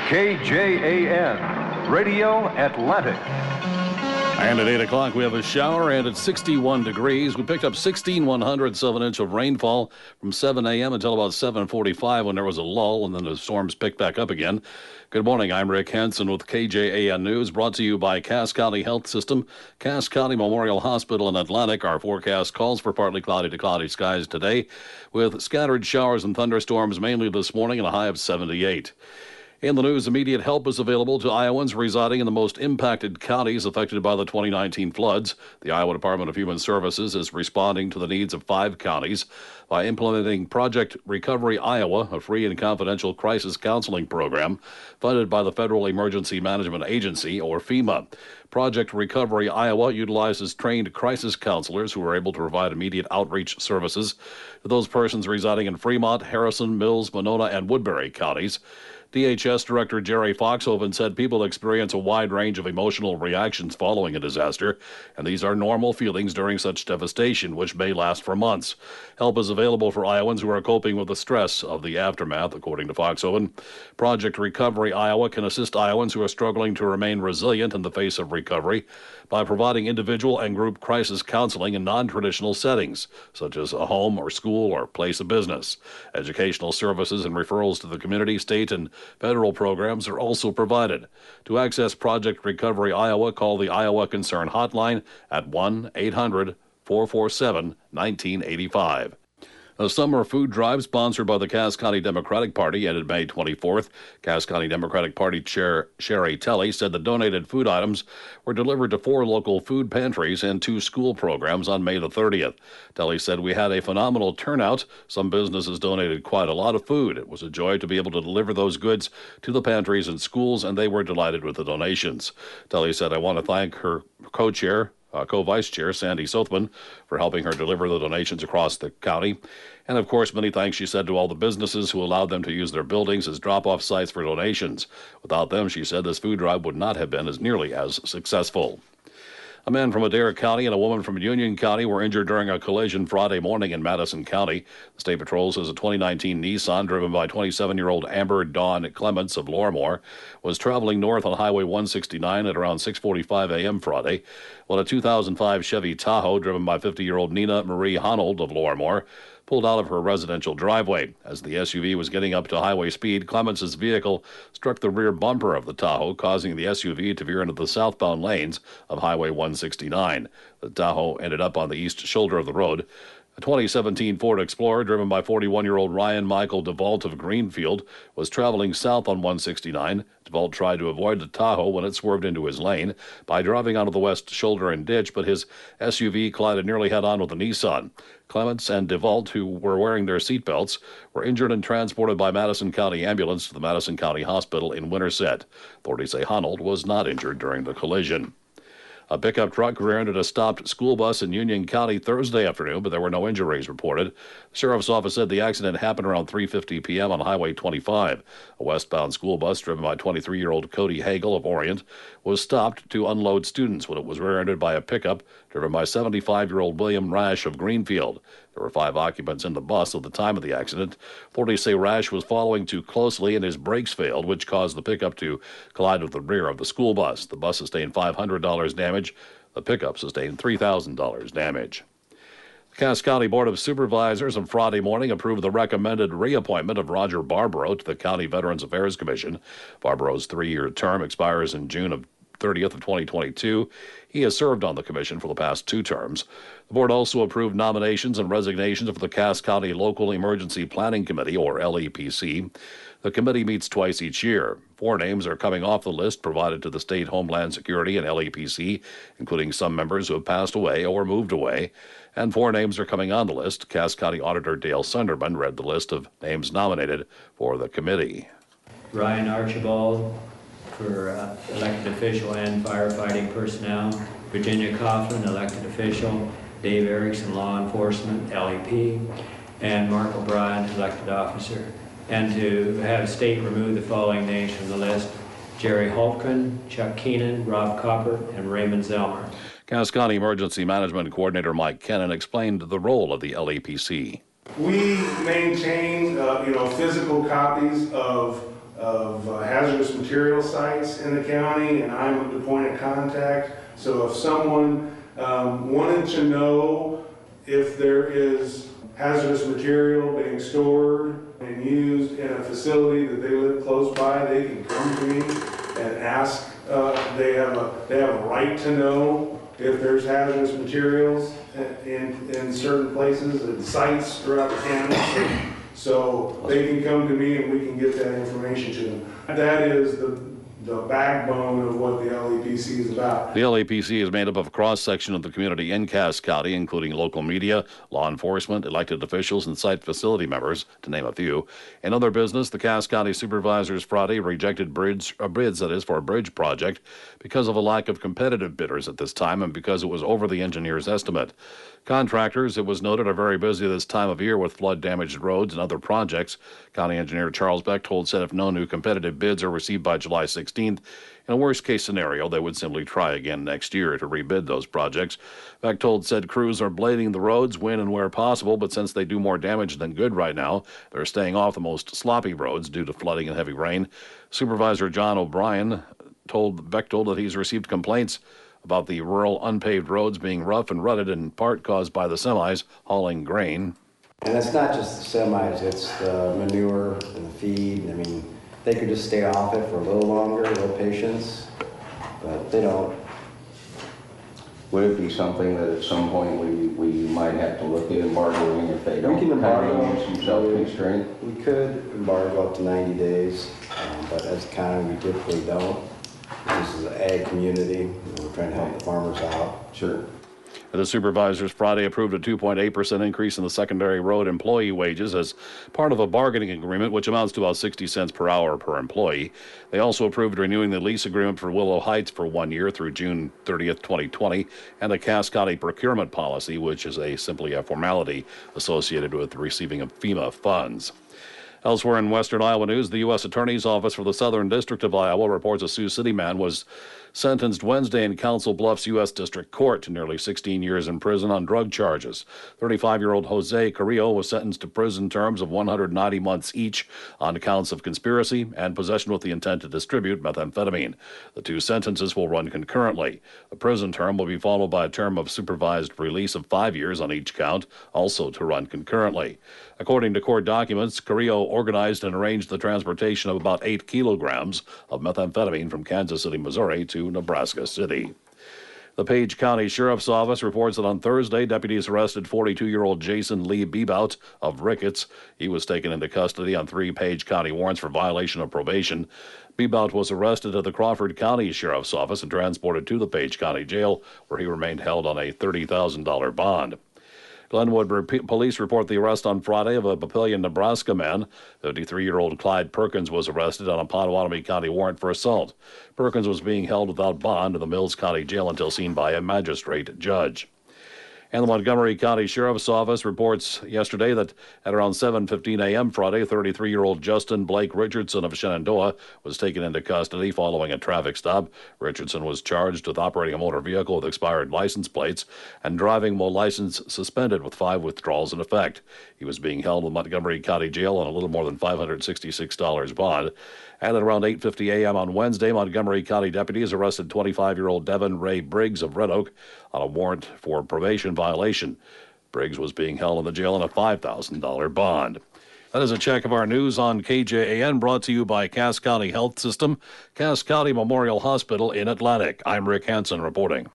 KJAN, Radio Atlantic. And at 8 o'clock, we have a shower, and it's 61 degrees. We picked up 1,100 of an inch of rainfall from 7 a.m. until about 7:45 when there was a lull, and then the storms picked back up again. Good morning. I'm Rick Hansen with KJAN News, brought to you by Cass County Health System, Cass County Memorial Hospital in Atlantic. Our forecast calls for partly cloudy to cloudy skies today, with scattered showers and thunderstorms mainly this morning and a high of 78. In the news, immediate help is available to Iowans residing in the most impacted counties affected by the 2019 floods. The Iowa Department of Human Services is responding to the needs of 5 counties by implementing Project Recovery Iowa, a free and confidential crisis counseling program funded by the Federal Emergency Management Agency, or FEMA. Project Recovery Iowa utilizes trained crisis counselors who are able to provide immediate outreach services to those persons residing in Fremont, Harrison, Mills, Monona, and Woodbury counties. DHS Director Jerry Foxhoven said people experience a wide range of emotional reactions following a disaster, and these are normal feelings during such devastation, which may last for months. Help is available for Iowans who are coping with the stress of the aftermath, according to Foxhoven. Project Recovery Iowa can assist Iowans who are struggling to remain resilient in the face of recovery by providing individual and group crisis counseling in non-traditional settings, such as a home or school or place of business. Educational services and referrals to the community, state, and federal programs are also provided. To access Project Recovery Iowa, call the Iowa Concern Hotline at 1-800-447-1985. A summer food drive sponsored by the Cass County Democratic Party ended May 24th. Cass County Democratic Party Chair Sherry Telley said the donated food items were delivered to 4 local food pantries and 2 school programs on May the 30th. Telley said, "We had a phenomenal turnout. Some businesses donated quite a lot of food. It was a joy to be able to deliver those goods to the pantries and schools, and they were delighted with the donations." Telley said, "I want to thank her co-vice chair, Sandy Sothman, for helping her deliver the donations across the county. And, of course, many thanks," she said, "to all the businesses who allowed them to use their buildings as drop-off sites for donations. Without them," she said, "this food drive would not have been as nearly as successful." A man from Adair County and a woman from Union County were injured during a collision Friday morning in Madison County. The State Patrol says a 2019 Nissan driven by 27-year-old Amber Dawn Clements of Lorimore was traveling north on Highway 169 at around 6:45 a.m. Friday, when a 2005 Chevy Tahoe driven by 50-year-old Nina Marie Honold of Lorimore pulled out of her residential driveway. As the SUV was getting up to highway speed, Clements' vehicle struck the rear bumper of the Tahoe, causing the SUV to veer into the southbound lanes of Highway 169. The Tahoe ended up on the east shoulder of the road. A 2017 Ford Explorer driven by 41-year-old Ryan Michael DeVault of Greenfield was traveling south on 169. DeVault tried to avoid the Tahoe when it swerved into his lane by driving onto the west shoulder and ditch, but his SUV collided nearly head-on with the Nissan. Clements and DeVault, who were wearing their seatbelts, were injured and transported by Madison County Ambulance to the Madison County Hospital in Winterset. Authorities say Honold was not injured during the collision. A pickup truck rear-ended a stopped school bus in Union County Thursday afternoon, but there were no injuries reported. The sheriff's office said the accident happened around 3:50 p.m. on Highway 25. A westbound school bus driven by 23-year-old Cody Hagel of Orient was stopped to unload students when it was rear-ended by a pickup driven by 75-year-old William Rash of Greenfield. There were 5 occupants in the bus at the time of the accident. Authorities say Rash was following too closely and his brakes failed, which caused the pickup to collide with the rear of the school bus. The bus sustained $500 damage. The pickup sustained $3,000 damage. The Cass County Board of Supervisors on Friday morning approved the recommended reappointment of Roger Barbaro to the County Veterans Affairs Commission. Barbaro's 3-year term expires in June of 30th of 2022. He has served on the commission for the past 2 terms. The board also approved nominations and resignations for the Cass County Local Emergency Planning Committee, or LEPC. The committee meets twice each year. 4 names are coming off the list provided to the State Homeland Security and LEPC, including some members who have passed away or moved away. And 4 names are coming on the list. Cass County Auditor Dale Sunderman read the list of names nominated for the committee. Ryan Archibald for elected official and firefighting personnel. Virginia Coughlin, elected official. Dave Erickson, law enforcement, LEP. And Mark O'Brien, elected officer. And to have state remove the following names from the list: Jerry Holtgren, Chuck Keenan, Rob Copper, and Raymond Zelmer. Cass County Emergency Management Coordinator Mike Kennan explained the role of the LEPC. We maintain, physical copies of hazard hazardous material sites in the county, and I'm the point of contact. So if someone wanted to know if there is hazardous material being stored and used in a facility that they live close by, they can come to me and ask. They have a right to know if there's hazardous materials in certain places and sites throughout the county. So they can come to me and we can get that information to them. That is the backbone of what the LEPC is about. The LEPC is made up of a cross-section of the community in Cass County, including local media, law enforcement, elected officials, and site facility members, to name a few. In other business, the Cass County Supervisors Friday rejected bids for a bridge project because of a lack of competitive bidders at this time and because it was over the engineer's estimate. Contractors, it was noted, are very busy this time of year with flood-damaged roads and other projects. County Engineer Charles Bechtold said if no new competitive bids are received by July 16th, in a worst-case scenario, they would simply try again next year to rebid those projects. Bechtold said crews are blading the roads when and where possible, but since they do more damage than good right now, they're staying off the most sloppy roads due to flooding and heavy rain. Supervisor John O'Brien told Bechtold that he's received complaints about the rural unpaved roads being rough and rutted, in part caused by the semis hauling grain. And it's not just the semis, it's the manure and the feed. I mean, they could just stay off it for a little longer, a little patience, but they don't. Would it be something that at some point we might have to look at embargoing if they don't We can embargo use some self-constraint? We could embargo up to 90 days, but as a county, we typically don't. This is an ag community. We're trying to help the farmers out. Sure. The supervisors Friday approved a 2.8% increase in the secondary road employee wages as part of a bargaining agreement, which amounts to about 60 cents per hour per employee. They also approved renewing the lease agreement for Willow Heights for 1 year through June 30th, 2020, and a Cass County procurement policy, which is simply a formality associated with the receiving of FEMA funds. Elsewhere in Western Iowa news, the U.S. Attorney's Office for the Southern District of Iowa reports a Sioux City man was sentenced Wednesday in Council Bluffs U.S. District Court to nearly 16 years in prison on drug charges. 35-year-old Jose Carrillo was sentenced to prison terms of 190 months each on counts of conspiracy and possession with the intent to distribute methamphetamine. The two sentences will run concurrently. The prison term will be followed by a term of supervised release of 5 years on each count, also to run concurrently. According to court documents, Carrillo organized and arranged the transportation of about 8 kilograms of methamphetamine from Kansas City, Missouri to Nebraska City. The Page County Sheriff's Office reports that on Thursday, deputies arrested 42-year-old Jason Lee Bebout of Ricketts. He was taken into custody on 3 Page County warrants for violation of probation. Bebout was arrested at the Crawford County Sheriff's Office and transported to the Page County Jail, where he remained held on a $30,000 bond. Glenwood police report the arrest on Friday of a Papillion, Nebraska man. 53-year-old Clyde Perkins was arrested on a Potawatomi County warrant for assault. Perkins was being held without bond in the Mills County Jail until seen by a magistrate judge. And the Montgomery County Sheriff's Office reports yesterday that at around 7:15 a.m. Friday, 33-year-old Justin Blake Richardson of Shenandoah was taken into custody following a traffic stop. Richardson was charged with operating a motor vehicle with expired license plates and driving while license suspended with 5 withdrawals in effect. He was being held in Montgomery County Jail on a little more than $566 bond. And at around 8:50 a.m. on Wednesday, Montgomery County deputies arrested 25-year-old Devin Ray Briggs of Red Oak on a warrant for probation violation. Briggs was being held in the jail on a $5,000 bond. That is a check of our news on KJAN, brought to you by Cass County Health System, Cass County Memorial Hospital in Atlantic. I'm Rick Hansen reporting.